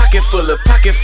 pocket full of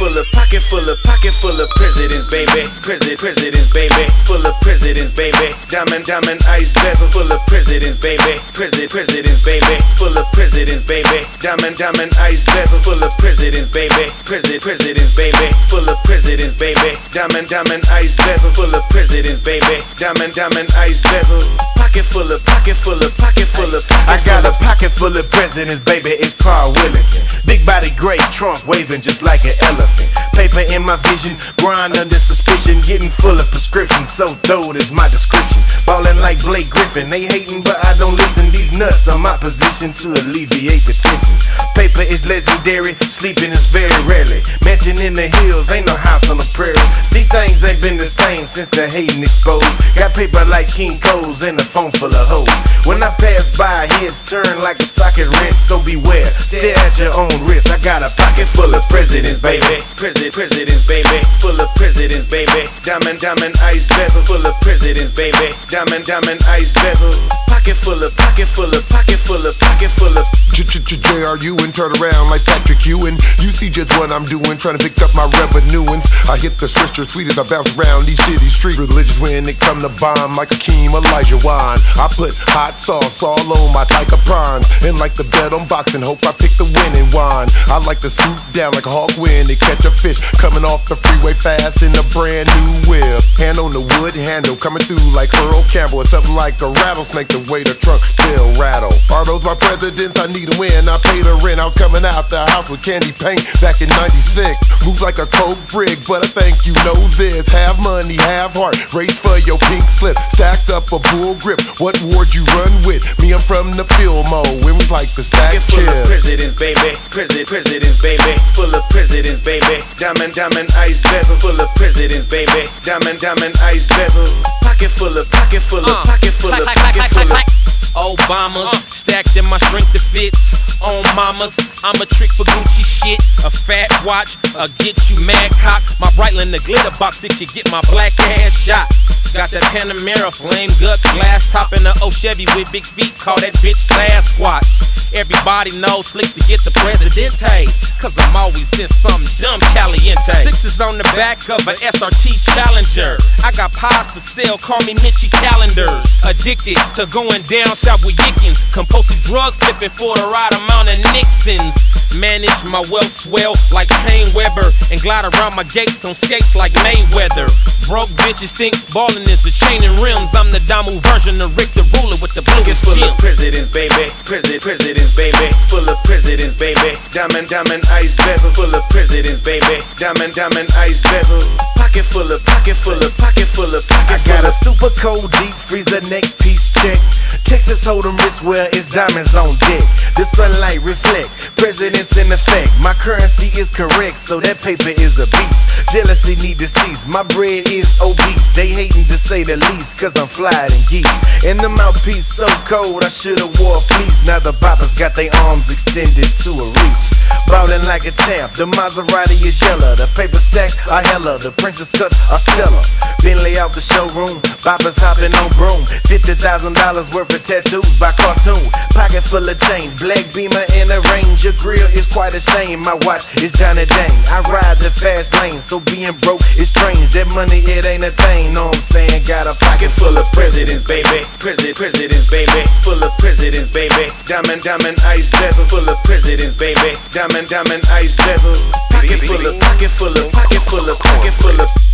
presidents, baby. Presidents, baby. Full of presidents, baby. Diamond ice bezel full of presidents, baby. Presidents, baby. Full of presidents, baby. Diamond ice bezel full of presidents, baby. Presidents, baby. Full of presidents, baby. Diamond ice bezel full of presidents, baby. Diamond ice bezel. Pocket full of. I got a pocket full of presidents, baby. It's Carl Willington. Big body, gray trunk waving just like an elephant. Paper in my vision, grind under suspicion, getting full of prescriptions. So dope is my description. Ballin' like Blake Griffin. They hating, but I don't listen. These nuts are my position to alleviate the tension. Paper is legendary, sleeping is very rarely. Mansion in the hills, ain't no house on the prairie. See, things ain't been the same since the hating exposed. Got paper like King Coles and a phone full of hoes. When I pass by, heads turn like a socket wrench, so beware, stare at your own risk. I got a pocket full of presidents, baby. Presidents, baby. Full of presidents, baby. Diamond ice bezel full of presidents, baby. Diamond ice bezel. Pocket full of. JRU and turn around like Patrick Ewing. You see just what I'm doing, trying to pick up my revenuings. I hit the switcher sweet as I bounce around these city streets. Religious when it come to bomb like Akeem Elijah Wan. I put hot sauce all on my Tyka prawns. And like the bet on boxing, hope I pick the winning wine. I like to swoop down like a hawk when they catch a fish. Coming off the freeway fast in a brand new whip. Hand on the wood handle, coming through like Earl Campbell. It's something like a rattlesnake the way the trunk still rattle. Are those my presidents? I need a win. I pay the rent. I was coming out the house with candy paint back in '96. Moves like a coke brick, but I think you know this. Have money, have heart. Race for your pink slip. Stacked up a bull grip. What ward you run with? Me, I'm from the Fillmore. It was like the stack chips. Full of presidents, baby. Presidents, baby. Full of presidents, baby. Diamond ice bezel full of presidents, baby. Diamond ice bezel. Pocket full of. Obamas, stacked in my shrink to fits. On mamas, I'm a trick for Gucci shit. A fat watch, a get you mad cock. My Breitling the glitter box, it could get my black ass shot. Got that Panamera, flame guts, glass top in the old Chevy with big feet. Call that bitch Sasquatch. Everybody knows Slicks to get the Presidente, cause I'm always in something dumb caliente. Sixes on the back of an SRT Challenger. I got pies for sale, call me Mitchie Calendars. Addicted to going down south with Yickens. Compulsive drug flipping for the right amount of Nixons. Manage my wealth swell like Payne Weber. And glide around my gates on skates like Mayweather. Broke bitches think ballin' is the chain and rims. I'm the Damu version of Rick the Ruler with the bluest full of presidents, baby. Presidents, baby. Full of presidents, baby. Diamond ice bezel full of presidents, baby. Diamond ice bezel. Pocket full of. I got a super cold deep freezer neck piece check. Texas Hold'em wristwear is diamonds on deck. The sunlight reflect, presidents in effect. My currency is correct, so that paper is a beast. Jealousy need to cease, my bread is obese. They hating to say the least, cause I'm flyin' in geese. And the mouthpiece so cold, I should've wore a fleece. Now the boppers got their arms extended to a reach. Ballin' like a champ, the Maserati is yellow. The paper stacks are hella, the princess cuts are stellar. Bentley out the showroom, boppers hopping on broom. $50,000 worth of tattoos by cartoon. Pocket full of change, black Beamer in a range. Your grill is quite a shame, my watch is Johnny Dang. I ride the fast lane, so being broke is strange. That money, it ain't a thing, know what I'm saying? Got a pocket full of presidents, baby. Presidents, baby. Full of presidents, baby. Diamond ice bezel full of presidents, baby. Diamond ice bezel. Pocket full of.